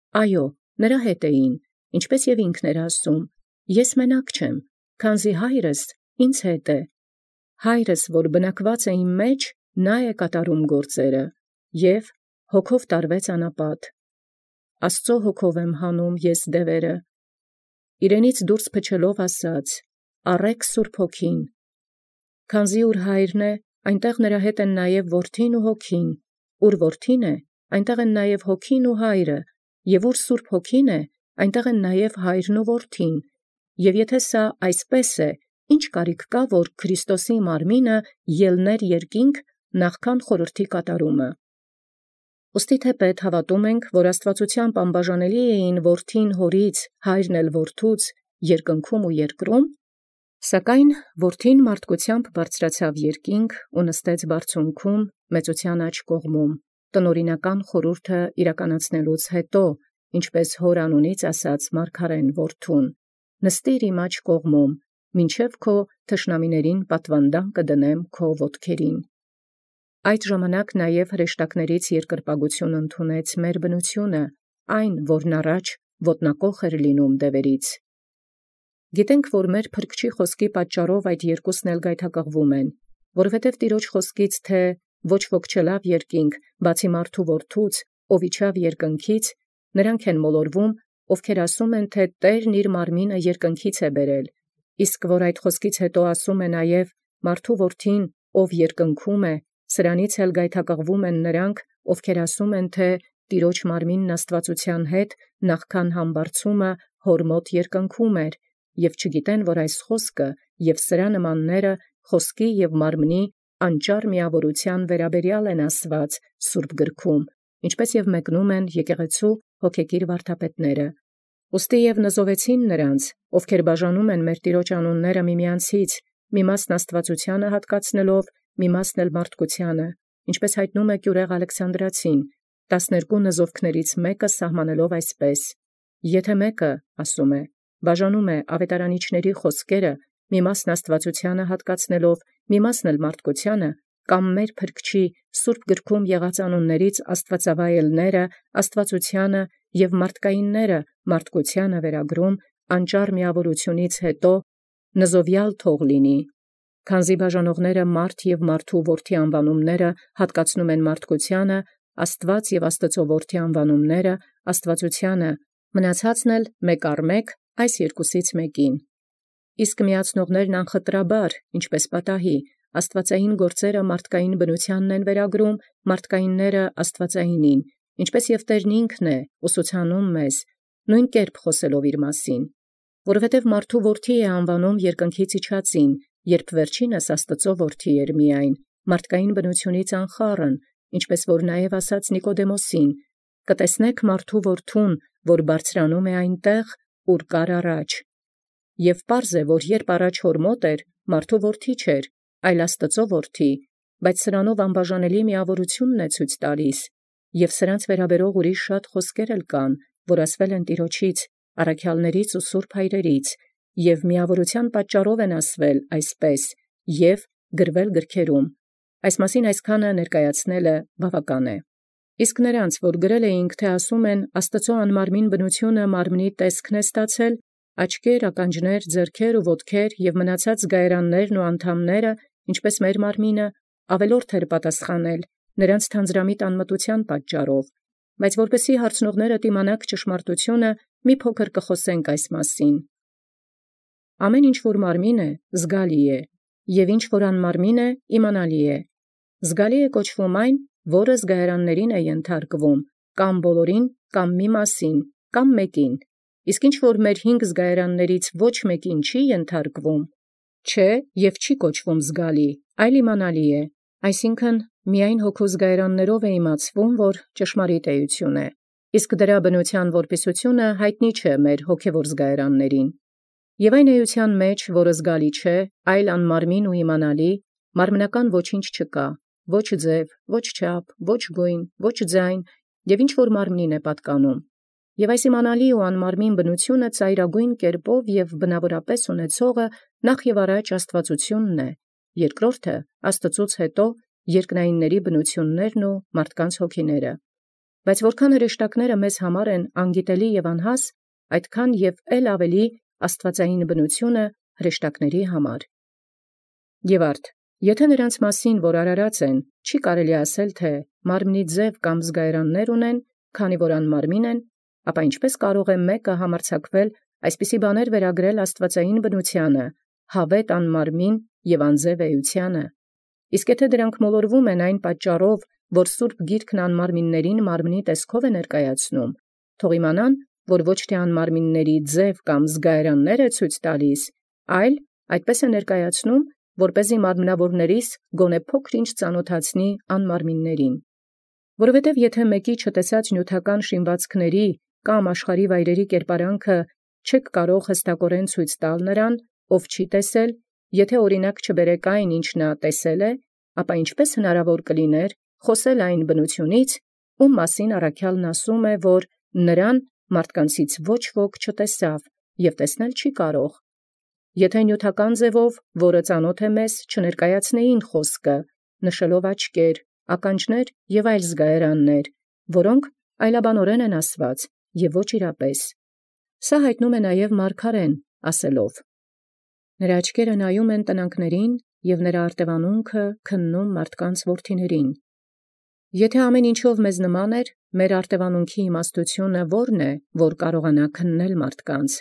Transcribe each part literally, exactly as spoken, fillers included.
Այո, նրա հետ էին, ինչպես և ինքն էր ասում. ես մենակ չեմ, քանզի հայրս ինձ հետ է։ Հայրս, որ բնակված է իմ մեջ, նա է կատարում գործերը, և հոգով տարվեց անապատ։ Աստծո հոգով եմ հանում ես դևերը։ Իրենից դուրս փչելով ասաց. առեք Սուրբ Հոգին։ Քանզի ուր հայրն է, այնտեղ նրա հետ են նաև որդին ու հոգին, ուր որդին է, այնտեղ են նաև հոգին ու հայրը, և ուր Սուրբ Հոգին է, այնտեղ են նաև հայրն ու որդին։ Եվ եթե սա այսպես է, ի՞նչ կարիք կա, որ Քրիստոսի մարմինը ելներ երկինք նախքան խորհրդի կատարումը։ Ուստի թեպետ հավատում ենք, որ աստվածությամբ անբաժանելի էին որդին հորից, հայրն էլ որդուց, երկնքում ու երկրում, սակայն որդին մարդկությամբ բարձրացավ երկինք ու նստեց բարձունքում մեծության աջ կողմում, տնօրինական խորհուրդը իրականացնելուց հետո, ինչպես հոր անունից ասաց մարգարեն որդուն. նստիր իմ աջ կողմում, մինչև քո թշնամիներին պատվանդան կդնեմ քո ոտքերին։ Այդ ժամանակ նաև հրեշտակներից երկրպագություն ընդունեց մեր բնությունը, այն, որն առաջ ոտնակոխ էր լինում դևերից։ Գիտենք, որ մեր Փրկչի խոսքի պատճառով այդ երկուսն էլ գայթակղվում են, որովհետև Տիրոջ խոսքից, թե ոչ ոք չելավ երկինք, բացի մարդու որդուց, ով իջավ երկնքից, նրանք են մոլորվում, ովքեր ասում են, թե Տերն իր մարմինը երկնքից է բերել, իսկ որ այդ խոսքից հետո ասում է նաև մարդու որդին, ով երկնքում է, սրանից էլ գայթակղվում են նրանք, ովքեր ասում են, թե Տիրոջ մարմինն աստվածության հետ նախքան համբարձումը հոր մոտ երկնքում էր, և չգիտեն, որ այս խոսքը և սրա նմանները խոսքի և մարմնի անճար միավորության վերաբերյալ են ասված Սուրբ գրքում, ինչպես և մեկնում են եկեղեցու հոգեկիր վարդապետները։ Ուստի և նզովեցին նրանց, ովքեր բաժանում են մեր Տիրոջ անունները միմյանցից, մի մասն աստվածությանը հատկացնելով, մի մասն էլ մարդկությանը, ինչպես հայտնում է Կյուրեղ Ալեքսանդրացին, տասներկու նզովքներից մեկը սահմանելով այսպես. եթե մեկը, ասում է, բաժանում է ավետարանիչների խոսքերը, մի մասն աստվածությանը հատկացնելով, մի մասն էլ մարդկությանը, կամ մեր Փրկչի Սուրբ գրքում եղած անուններից աստվածավայելները աստվածությանը և մարդկայինները մարդկությանը վերագրում, անճար միավորությունից հետո նզովյալ թող լինի, քանզի բաժանողները մարդ և մարդու որդի անվանումները հատկացնում են մարդկությանը, Աստված և Աստծո որդի անվանումները աստվածությանը, մնացածն էլ մեկ առ մեկ այս երկուսից մեկին։ Իսկ միացնողներն անխտրաբար, ինչպես պատահի, աստվածային գործերը մարդկային բնությանն են վերագրում, մարդկայինները աստվածայինին, ինչպես և Տերն ինքն է ուսուցանում մեզ, նույն կերպ խոսելով իր մասին, որովհետև մարդու որդի է անվանում երկնքից իջածին, երբ վերջինս Աստծո որդի էր միայն, մարդկային բնությունից անխառն, ինչպես որ նաև ասաց Նիկոդեմոսին. կտեսնեք մարդու որդուն, որ բարձրանում է այնտեղ, ուր կար առաջ։ Եվ պարզ է, որ երբ առաջ հոր մոտ էր, մարդու որդի չէր, այլ Աստծո որդի, բայց սրանով անբաժանելի միավորությունն է ցույց տալիս, և սրանց վերաբերող ուրիշ շատ խոսքեր էլ կան, որ ասվել են Տիրոջից, առաքյալներից ու սուրբ հայրերից, և միավորության պատճառով են ասվել այսպես, և գրվել գրքերում։ Այս մասին այսքանը ներկայացնելը բավական է։ Իսկ նրանց, որ գրել էինք, թե ասում են Աստծո անմարմին բնությունը մարմնի տեսքն է ստացել, աչքեր, ականջներ, ձեռքեր ու ոտքեր և մնացած զգայարաններն ու անդամները, ինչպես մեր մարմինը, ավելորդ էր պատասխանել նրանց թանձրամիտ անմտության պատճառով, բայց որպեսզի հարցնողները տիմանաք ճշմարտությունը, մի փոքր կխոսենք այս մասին։ Ամեն ինչ որ մարմին է, զգալի է, և ինչ որ անմարմին է, իմանալի է։ Զգալի է կոչվում այն, որը զգայարաններին է ենթարկվում, կամ բոլորին, կամ մի մասին, կամ մեկին, իսկ ինչ որ մեր հինգ զգայարաններից ոչ մեկին չի ենթարկվում, չէ և չի կոչվում զգալի, այլ իմանալի է, այսինքն միայն հոգու զգայարաններով է իմացվում, որ ճշմարիտ էություն է, իսկ դրա բնության որպիսությունը հայտնի չէ մեր հոգևոր զգայարաններին։ Եվ այն էության մեջ, որը զգալի չէ, այլ անմարմին ու իմանալի, մարմնական ոչինչ չկա, ոչ ձև, ոչ չափ, ոչ գույն, ոչ ձայն, և ինչ որ մարմնին է պատկանում։ Եվ այս իմանալի ու անմարմին բնությունը ծայրագույն կերպով և բնավորապես ունեցողը նախ և առաջ աստվածությունն է, երկրորդը Աստծուց հետո երկնայինների բնություններն ու մարդկանց հոգիները։ Բայց որքան հրեշտակները մեզ համար են անգիտելի եւ անհաս, այդքան եւ ել ավելի աստվածային բնությունը հրեշտակների համար։ Եվ արդ, եթե նրանց մասին, որ արարած են, չի կարելի ասել, թե մարմնի ձև կամ զգայարաններ ունեն, քանի որ անմարմին են, ապա ինչպես կարող է մեկը համարձակվել այսպիսի բաներ վերագրել աստվածային բնությանը, հավետ անմարմին եւ անձև էությանը։ Իսկ եթե դրանք մոլորվում են այն պատճառով, որ Սուրբ Գիրքն անմարմիններին մարմնի տեսքով է ներկայացնում, թող իմանան, որ ոչ թե անմարմինների ձև կամ զգայարաններ է ցույց տալիս, այլ այդպես է ներկայացնում, որպեսզի մարմնավորներիս գոնե փոքր-ինչ ծանոթացնի անմարմիններին։ Որովհետև եթե մեկի չտեսած նյութական շինվածքների կամ աշխարհի վայրերի կերպարանքը չեք կարող հստակորեն ցույց տալ նրան, ով չի տեսել, եթե օրինակ չբերեք այն, ինչ նա տեսել է, ապա ինչպես հնարավոր կլիներ խոսել այն բնությունից, ում մասին առաքյալն ասում է, որ նրան մարդկանցից ոչ ոք չտեսավ և տեսնել չի կարող։ Եթե նյութական ձևով, որը ծանոթ է մեզ, չներկայացնեին խոսքը, նշելով աչքեր, ականջներ և այլ զգայարաններ, որոնք այլաբանորեն են ասված և ոչ իրապես։ Սա հայտնում է նաև մարգարեն, ասելով. նրա աչքերը նայում են տնանքներին և նրա արտևանունքը քննում մարդկանց որդիներին։ Եթե ամեն ինչով մեզ նման էր, մեր արտևանունքի իմաստությունը ո՞րն է, որ կարողանա քննել մարդկանց։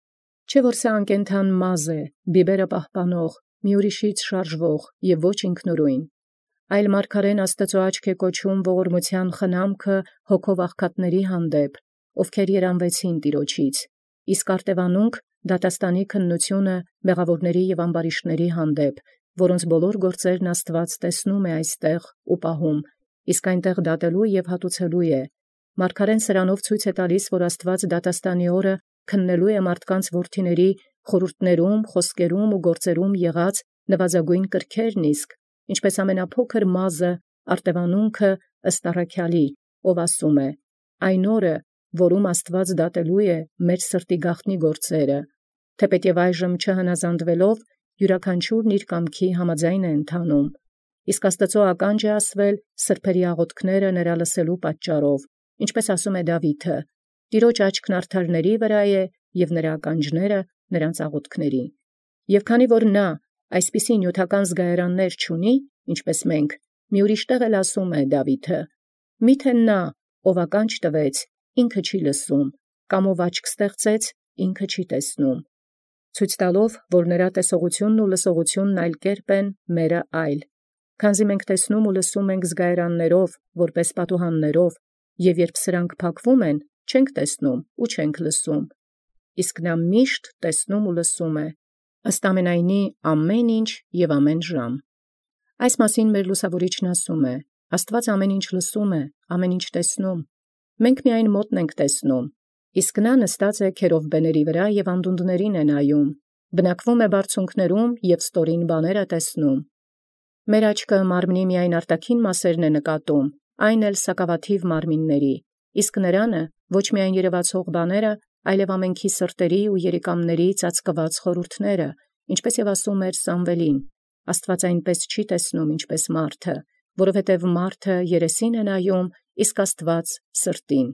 Չէ՞ որ սա անկենդան մազ է, բիբերը պահպանող, մի ուրիշից շարժվող և ոչ ինքնուրույն, այլ մարգարեն Աստծո աչք է կոչում ողորմության խնամքը հոգով աղքատների հանդեպ, ովքեր երանվեցին Տիրոջից, իսկ արտևանունք դատաստանի քննությունը մեղավորների և ամբարիշտների հանդեպ, որոնց բոլոր գործերն Աստված տեսնում է այստեղ ու պահում, իսկ այնտեղ դատելու և հատուցելու է։ Մարգարեն սրանով ցույց է տալիս, որ Աստված դատաստանի օրը քննելու է մարդկանց որդիների խորհուրդներում, խոսքերում ու գործերում եղած նվազագույն կրքերն իսկ, ինչպես ամենափոքր մազը արտևանունքը ըստ առաքյալի, ով ասում է. այն օրը, որում Աստված դատելու է մեր սրտի գաղտնի գործերը, թեպետև այժմ չհնազանդվելով, յուրաքանչյուրն իր կամքի համաձայն է ընթանում, իսկ Աստծո ականջ է ասվել սրբերի աղոթքները նրա լսելու պատճառով, ինչպես ասում է Դավիթը. Տիրոջ աչքն արդարների վրա է և նրա ականջները նրանց աղոթքների։ Եվ քանի որ նա այսպիսի նյութական զգայարաններ չունի, ինչպես մենք, մի ուրիշ տեղ էլ ասում է Դավիթը. միթե նա, ով ականջ տվեց, ինքը չի լսում, կամ ով աչք ստեղծեց, ինքը չի տեսնում, ցույց տալով, որ նրա տեսողությունն ու լսողությունն այլ կերպ են, մերը այլ։ Քանզի մենք տեսնում ու լսում ենք զգայարաններով, որպես պատուհաններով, և երբ սրանք փակվում են, չենք տեսնում ու չենք լսում, իսկ նա միշտ տեսնում ու լսում է, ըստ ամենայնի ամեն ինչ և ամեն ժամ։ Այս մասին մեր լուսավորիչն ասում է. Աստված ամեն ինչ լսում է, ամեն ինչ տեսնում, մենք միայն մոտն ենք տեսնում, իսկ նա նստած է քերովբեների վրա և անդունդներին է նայում, բնակվում է բարձունքներում և ստորին բաներ է տեսնում։ Մեր աչքը մարմնի միայն արտաքին մասերն է նկատում, այն էլ սակավաթիվ մարմինների, իսկ նրանը ոչ միայն երևացող բաները, այլև ամենքի սրտերի ու երիկամների ծածկված խորհուրդները, ինչպես և ասում էր Սամվելին. Աստված այնպես չի տեսնում, ինչպես մարդը, որովհետև մարդը երեսին է նայում, իսկ Աստված սրտին։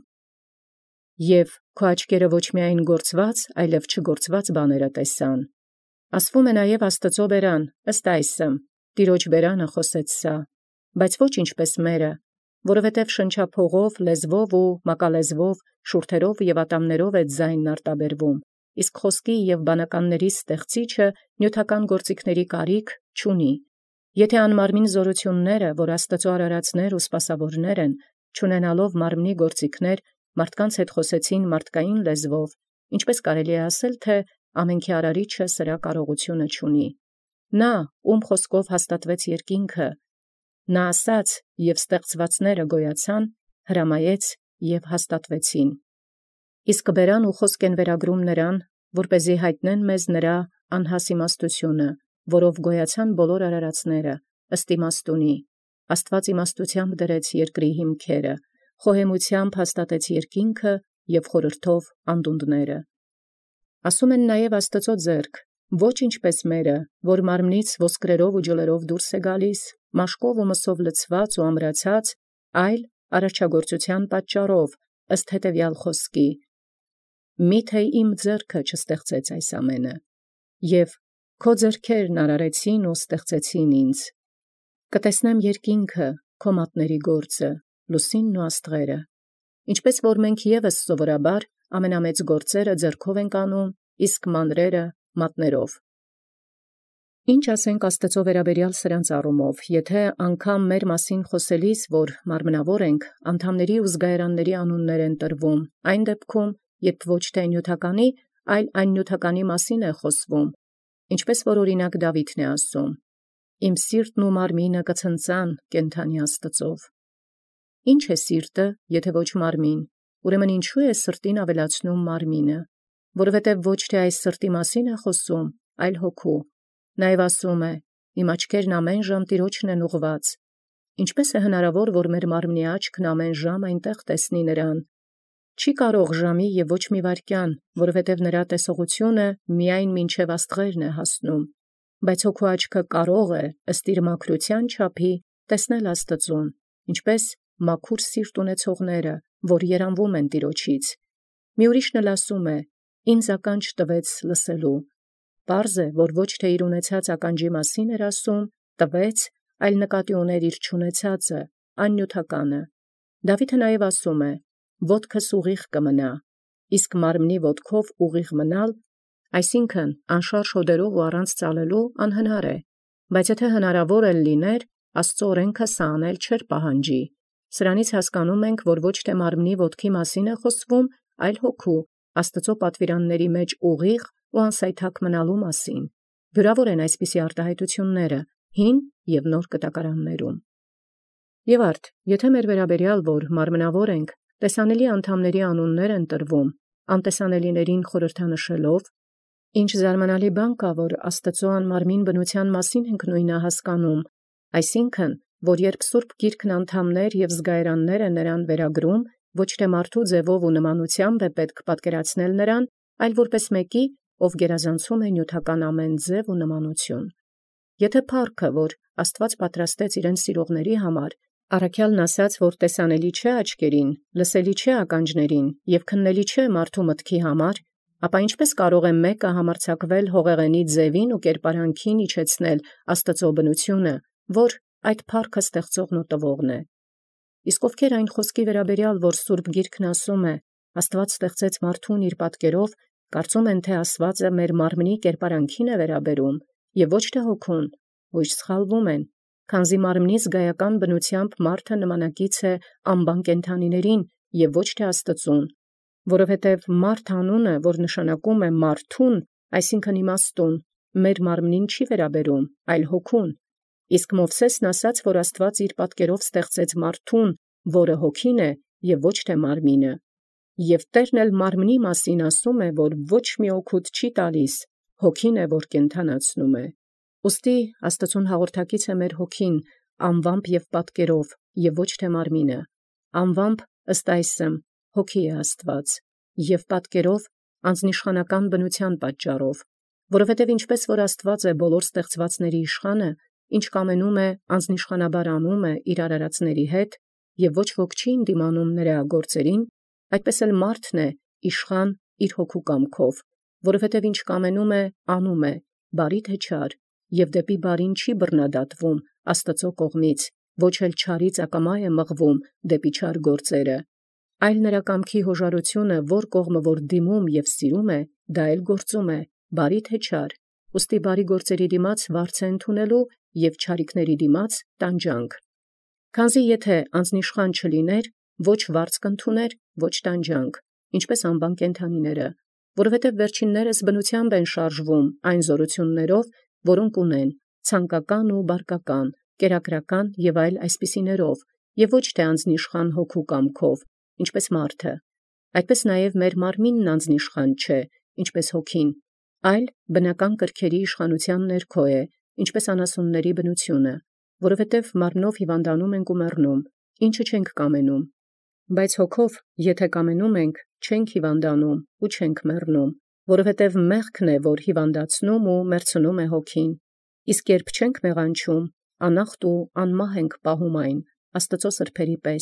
Եվ քո աչքերը ոչ միայն գործված, այլև չգործված բաները տեսան։ Ասվում է նաև Աստծո բերան, ըստ այսը, Տիրոջ բերանը խոսեց սա, բայց ոչ ինչպես մերը, որովհետև շնչափողով, լեզվով ու մակալեզվով, շուրթերով և ատամներով է ձայնն արտաբերվում, իսկ խոսքի և բանականների ստեղծիչը նյութական գործիքների կարիք չունի։ Եթե անմարմին զորությունները, որ Աստծո արարածներ ու սպասավորներ են, չունենալով մարմնի գործիքներ, մարդկանց հետ խոսեցին մարդկային լեզվով, ինչպես կարելի է ասել, թե ամենքի արարիչը սրա կարողությունը չունի։ Նա, ում խոսքով հաստատվեց երկինքը, նա ասաց, և ստեղծվածները գոյացան, հրամայեց և հաստատվեցին։ Իսկ բերան ու խոսք են վերագրում նրան, որպեսզի հայտնեն մեզ նրա անհաս իմաստությունը, որով գոյացան բոլոր արարածները, ըստ իմաստունի։ Աստված իմաստությամբ դրեց երկրի հիմքերը, խոհեմությամբ հաստատեց երկինքը և խորհրդով անդունդները։ Ասում են նաև Աստծո ձեռք, ոչ ինչպես մերը, որ մարմնից ոսկրերով ու ջլերով դուրս է գալիս, մաշկով ու մսով լցված ու ամրացած, այլ արարչագործության պատճառով, ըստ հետևյալ խոսքի. «Միթե իմ ձեռքը չստեղծեց այս ամենը, և քո ձեռքերն արարեցին ու ստեղծեցին ինձ. կտեսնեմ երկինքը, քո մատների գործը, լուսինն ու աստղերը, ինչպես որ մենք ևս սովորաբար ամենամեծ գործերը ձեռքով ենք անում, իսկ մանրերը մատներով»։ Ինչ ասենք Աստծո վերաբերյալ սրանց առումով, եթե անգամ մեր մասին խոսելիս, որ մարմնավոր ենք, անդամների ու զգայարանների անուններ են տրվում, այն դեպքում, երբ ոչ թե նյութականի, այլ այն նյութականի մասին է խոսվում, ինչպես որ օրինակ Դավիթն է ասում. «Իմ սիրտն ու մարմինը կցնծան կենդանի Աստծով»։ Ինչ է սիրտը, եթե ոչ մարմին, ուրեմն ինչու է սրտին ավելացնում մարմինը, որովհետև ոչ թե այս սրտի մասին է խոսում, այլ հոգու։ Նաև ասում է. «Իմ աչքերն ամեն ժամ Տիրոջն են ուղված»։ Ինչպես է հնարավոր, որ մեր մարմնի աչքն ամեն ժամ այնտեղ տեսնի նրան։ Չի կարող ժամի և ոչ մի վայրկյան, որովհետև նրա տեսողությունը միայն մինչև աստղերն է հասնում, բայց հոգու աչքը կարող է ըստ իր մաքրության չափի տեսնել Աստծուն, ինչպես մաքուր սիրտ ունեցողները, որ երանվում են Տիրոջից։ Մի ուրիշն էլ ասում է. «Ինձ ականջ տվեց լսելու»։ Պարզ է, որ ոչ թե իր ունեցած ականջի մասին էր ասում, տվեց, այլ նկատի ուներ իր չունեցածը, աննյութականը։ Դավիթը նաև ասում է. «Ոտքս ուղիղ կմնա», իսկ մարմնի ոտքով ուղիղ մնալ, այսինքն անշարժ հոդերով ու առանց ծալելու անհնար է, բայց եթե հնարավոր էլ լիներ, Աստծո օրենքը սա անել չէր պահանջի։ Սրանից հասկանում ենք, որ ոչ թե մարմնի ոտքի մասին է խոսվում, այլ հոգու, Աստծո պատվիրանների մեջ ուղիղ ու անսայթակ մնալու մասին։ Վիրավոր են այսպիսի արտահայտությունները հին և նոր կտակարաններում։ Եվ արդ, եթե մեր վերաբերյալ, որ մարմնավոր ենք, տեսանելի անդամների անուններ են տրվում, անտեսանելիներին խորհրդանշելով, ինչ զարմանալի բան կա, որ Աստծո անմարմին բնության մասին ենք նույնը հասկանում, այսինքն, որ երբ Սուրբ Գիրքն անդամներ և զգայարաններ է նրան վերագրում, ոչ թե մարդու ձևով ու նմանությամբ է պետք պատկերացնել նրան, այլ որպես մեկի, ով գերազանցում է նյութական ամեն ձև ու նմանություն։ Եթե փառքը, որ Աստված պատրաստեց իրեն սիրողների համար, առաքյալն ասաց, որ տեսանելի չէ աչքերին, լսելի չէ ականջներին և քննելի չէ մարդու մտքի համար, ապա ինչպես կարող է մեկը համարձակվել հողեղենի ձևին ու կերպարանքին իջեցնել Աստծո բնությունը, որ այդ փառքը ստեղծողն ու տվողն է։ Իսկ ովքեր այն խոսքի վերաբերյալ, որ Սուրբ Գիրքն ասում է, Աստված ստեղծեց մարդուն իր պատկերով, կարծում են, թե ասվածը մեր մարմնի կերպարանքին է վերաբերում և ոչ թե հոգուն, ուրիշ սխալվում են, քանզի մարմնի զգայական բնությամբ մարդը նմանակից է անբան կենդանիներին և ոչ թե Աստծուն, որովհետև մարդ անունը, որ նշանակում է մարդուն, այսինքն իմաստուն, մեր մարմնին չի վերաբերում, այլ հոգուն։ Իսկ Մովսեսն ասաց, որ Աստված իր պատկերով ստեղծեց մարդուն, որը հոգին է և ոչ թե մարմինը։ Եվ Տերն էլ մարմնի մասին ասում է, որ ոչ մի օգուտ չի տալիս, հոգին է, որ կենդանացնում է։ Ուստի Աստծուն հաղորդակից է մեր հոգին, անվամբ և պատկերով, և ոչ թե մարմինը։ Անվամբ ըստ այսմ հոգի է Աստված, և պատկերով անձնիշխանական բնության պատճառով, որովհետև ինչպես որ Աստված է բոլոր ստեղծվածների իշխանը, ինչ կամենում է անձնիշխանաբար անում է իր արարածների հետ, և ոչ ոք չի ընդդիմանում նրա գործերին, այդպես էլ մարդն է իշխան իր հոգու կամքով, որովհետև ինչ կամենում է, անում է, բարի թե չար, և դեպի բարին չի բռնադատվում Աստծո կողմից, ոչ էլ չարից ակամա է մղվում դեպի չար գործերը, այլ նրա կամքի հոժարությունը, որ կողմը որ դիմում և սիրում է, դա էլ գործում է, բարի թե չար, ուստի բարի գործերի դիմաց վարձ է ընդունելու և չարիքների դիմաց տանջանք։ Քանզի եթե անձնիշխան չլիներ, ոչ վարձ կընդուներ, ոչ տանջանք, ինչպես անբան կենդանիները, որովհետև վերջիններս բնությամբ են շարժվում այն զորություններով, որոնք ունեն, ցանկական ու բարկական, կերակրական և այլ այսպիսիներով, և ոչ թե անձնիշխան հոգու կամքով, ինչպես մարդը։ Այդպես նաև մեր մարմինն անձնիշխան չէ, ինչպես հոգին, այլ բնական կրքերի իշխանության ներքո է, ինչպես անասունների բնությունը, որովհետև մարմնով հիվանդանում ենք ու մեռնում, ինչը չենք կամենում, բայց հոգով եթե կամենում ենք, չենք հիվանդանում ու չենք մեռնում, որովհետև մեղքն է, որ հիվանդացնում ու մեռցնում է հոգին, իսկ երբ չենք մեղանչում, անախտ ու անմահ ենք պահում այն, Աստծո սրբերի պես,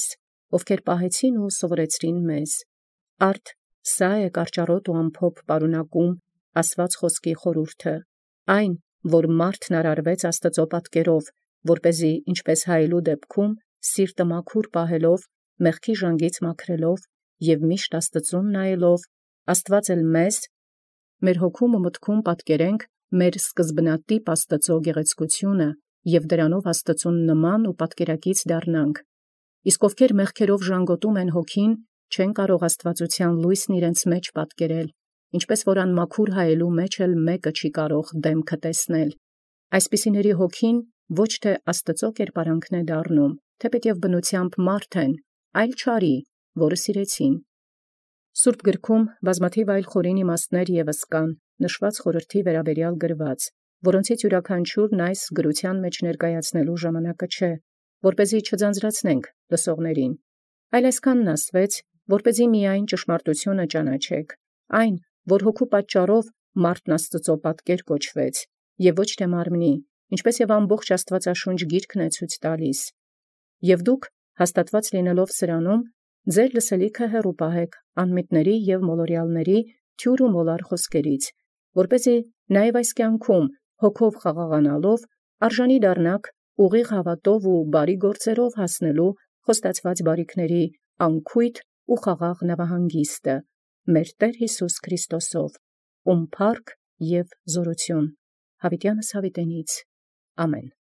ովքեր պահեցին ու սովորեցրին մեզ։ Արդ սա է կարճառոտ ու ամփոփ պարունակում ասված խոսքի խորհուրդը, այն, որ մարդն արարվեց Աստծո պատկերով, որպեսզի ինչպես հայելու դեպքում սիրտը մաքուր պահելով, մեղքի ժանգից մաքրելով և միշտ Աստծուն նայելով, Աստված էլ մեզ մեր հոգում ու մտքում պատկերենք մեր սկզբնատիպ Աստծո գեղեցկությունը և դրանով Աստծուն նման ու պատկերակից դառնանք։ Իսկ ովքեր մեղքերով ժանգոտում են հոգին, չեն կարող աստվածության լույսն իրենց մեջ պատկերել, ինչպես որ անմաքուր հայելու մեջ էլ մեկը չի կարող դեմքը տեսնել։ Այսպիսիների հոգին ոչ թե Աստծո կերպարանքն է դառնում, թեպետև բնությամբ մարդ են, այլ չարի, որը սիրեցին։ Սուրբ գրքում բազմաթիվ այլ խորին իմաստներ ևս կան, նշված խորհրդի վերաբերյալ գրված, որոնցից յուրաքանչյուրն այս գրության մեջ ներկայացնելու ժամանակը չէ, որպեսզի չձանձրացնենք լսողներին, այլ այսքանն ասվեց, որպեսզի միայն ճշմարտությունը ճանաչեք, այն, որ հոգու պատճառով մարդն Աստծո պատկեր կոչվեց, և ոչ թե մարմնի, ինչպես և ամբողջ Աստվածաշունչ գիրքն է ցույց տալիս։ Եվ դուք, հաստատված լինելով սրանում, ձեր լսելիքը հեռու պահեք անմիտների և մոլորյալների թյուր ու մոլար խոսքերից, որպեսզի նաև այս կյանքում հոգով խաղաղանալով արժանի դառնաք ուղիղ հավատով ու բարի գործերով հասնելու խոստացված բարիքների անքույթ ու խաղաղ նավահանգիստը մեր Տեր Հիսուս Քրիստոսով, ում փառք և զորություն յաւիտյանս յաւիտենից։ Ամեն։